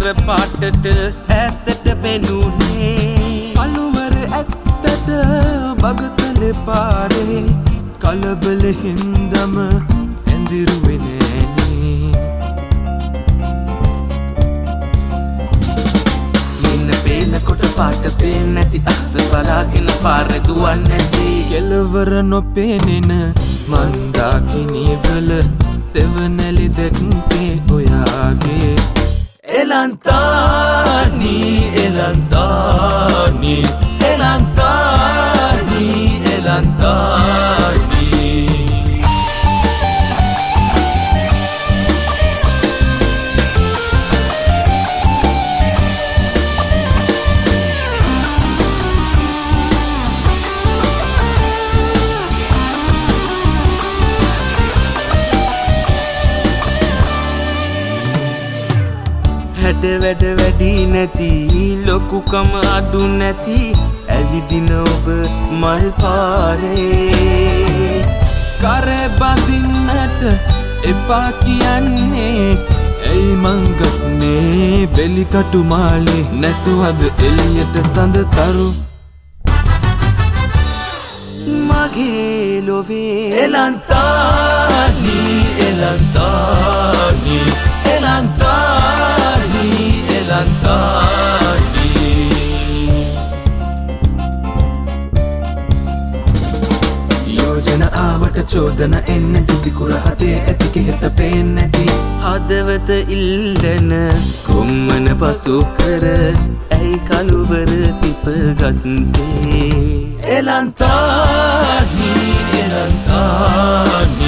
පාටට ඇත්තට බෙනුනේ කළුවර ඇත්තට බගතල පාරේ කලබල හින්දම ඇඳිරුවේ නෑනේ මෙන්න පේනකොට පාට පේන්නේ නැති අක්ස බලාගෙන පාර දුවන්නේ නැති කෙලවර නොපෙනෙන මන්දාකිණිවල සෙවණැලි දැක්කේ ඔයාගේ එලන්තානි එලන්තානි එලන්තානි එලන්තානි හැඩ වැඩ වැඩි නැති ලොකුකම අඩු නැති ඇවිදින ඔබ මල් පාරේ කරේ බඳින්නට එපා කියන්නේ ඇයි මංගත් මේ බෙලි කටු මාලේ නැතුවද එළියට සඳතරු මගේ ලොවේ එලන්තානි එලන්තානි එලන්තානි එලන්තානි යෝජන ආවට චෝදන එන්න දිසිකුර හතේ ඇති කෙහෙත පේන්නේ නැති හදවත ඉල්ලන කොම්මන පසු කර ඇයි කළුවර සිප ගත්තේ එලන්තානි එලන්තානි